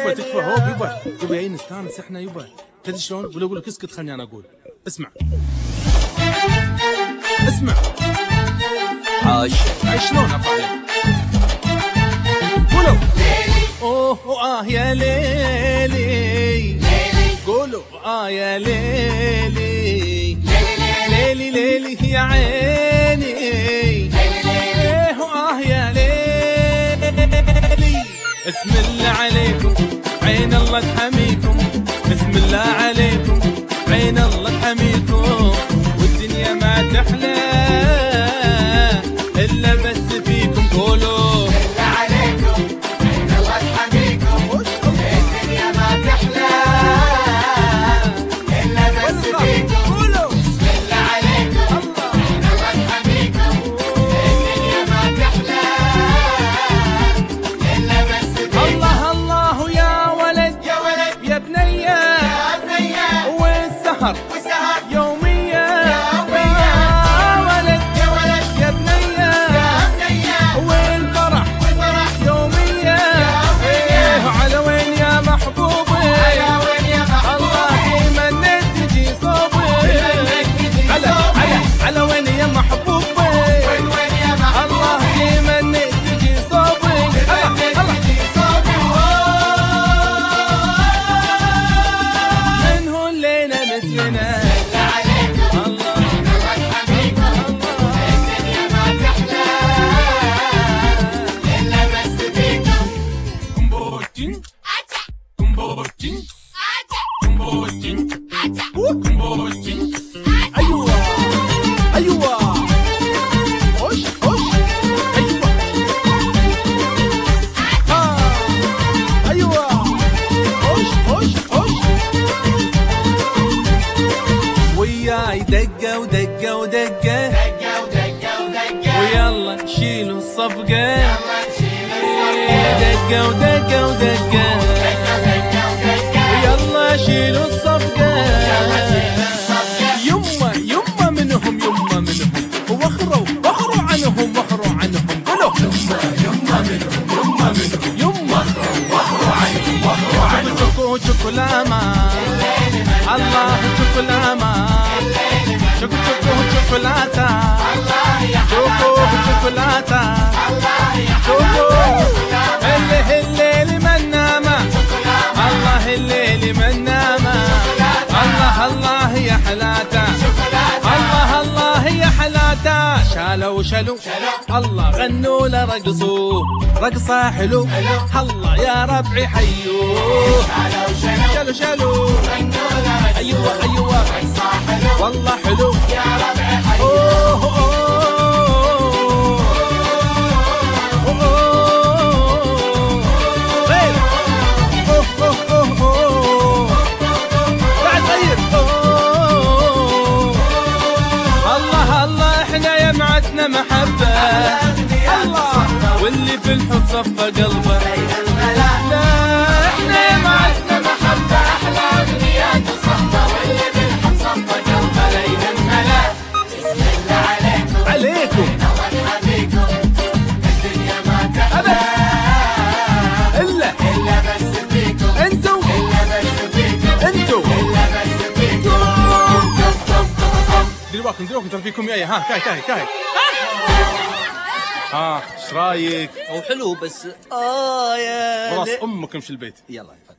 يبا تكفى هوب يبا جايين نستانس احنا يبا. تدري شلون؟ ولا اقول لك اسكت خلني انا اقول. اسمع اسمع عاش شلون افعل؟ قولوا اوه يا ليلي قولوا يا ليلي ليلي ليلي يا عيني يا ليلي. بسم الله عليكم عين الله تحميكم، بسم الله عليكم عين الله تحميكم، والدنيا ما تحلى إلا بس فيكم. قولوا بالله عليكم عين الله تحميكم، الدنيا ما تحلى إلا بس فيكم. بسم الله عليكم عين الله تحميكم، الدنيا ما تحلى إلا بس فيكم. الله الله يا ولد يا ولد يا بنية يا بنية والسهر وسهر يومية يومية. يا ولد يا ولد يا بنية يا بنية والفرح والفرح يومية. على وين يا محبوبي على وين يا الله محبوبي يمنيت تجي صوبي. على وين يا محبوبي وين وين يا محبوبي الله يمنيت تجي صوبي. من هو الليلة مثلنا الله كمبوتين كمبوتين كمبوتين كمبوتين. ايوه ايوه خش خش ايوه ايوه خش خش خش وياي دقه ودقه ودقه ويلا نشيلوا الصفقه. دقه ودقه ودقه ويلا شيلوا الصفقه. يما يما منهم يما منهم واخروا عنهم واخروا عنهم. قولوا يما منهم يما واخروا عنهم. شكو شوكولاما الله شوكولاما شكو شوكولاتا شكو شوكولاتا شكو الليل من نامه الله الليل من نامه. الله الله يا حلاته الله الله يا حلاته. شالوا شلو الله غنوا له رقصوا رقصه حلو. الله يا ربعي حيوه شالوا شالوا ايوه ايوه والله حلو يا ربعي حيوه. محبة الله واللي في الحب صفى قلبه. لا احنا معتنا محبة احلى اغنيات وصفة واللي في الحب صفى قلبه. ليل الملا بسم الله عليكم الله يحميكم، الدنيا ما تحلى الا بس فيكم. انتو الا بس فيكم انتو الا بس فيكم. دلوقتي ترى فيكم يا ها كاي ايش رايك؟ او حلو بس يا خلاص امك امشي البيت. يلا